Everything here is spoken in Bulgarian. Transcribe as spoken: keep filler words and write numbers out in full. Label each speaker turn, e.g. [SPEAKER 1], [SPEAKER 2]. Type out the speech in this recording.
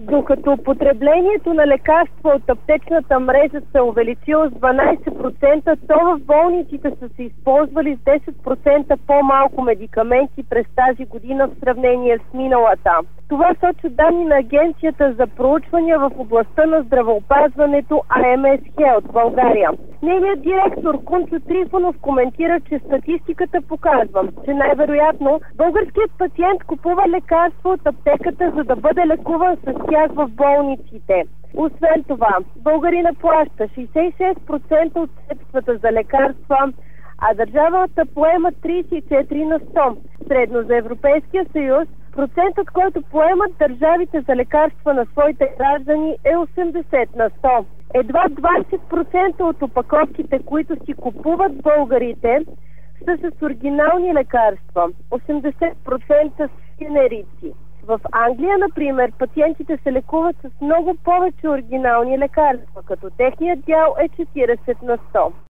[SPEAKER 1] Докато потреблението на лекарства от аптечната мрежа се увеличило с дванайсет процента, то в болниците са се използвали с десет процента по-малко медикаменти през тази година в сравнение с миналата. Това сочат данни на Агенцията за проучвания в областта на здравеопазването А М С Health България. Нейният директор Кунчо Трифонов коментира, че статистиката показва, че най-вероятно българският пациент купува лекарства от аптеката, за да бъде лекуван с тях в болниците. Освен това, българинът плаща шейсет и шест процента от средствата за лекарства, а държавата поема трийсет и четири на сто. Средно за Европейския съюз процентът, който поемат държавите за лекарства на своите граждани, е осемдесет на сто. Едва двайсет процента от опаковките, които си купуват българите, са с оригинални лекарства, осемдесет процента с генерици. В Англия, например, пациентите се лекуват с много повече оригинални лекарства, като техният дял е четирийсет на сто.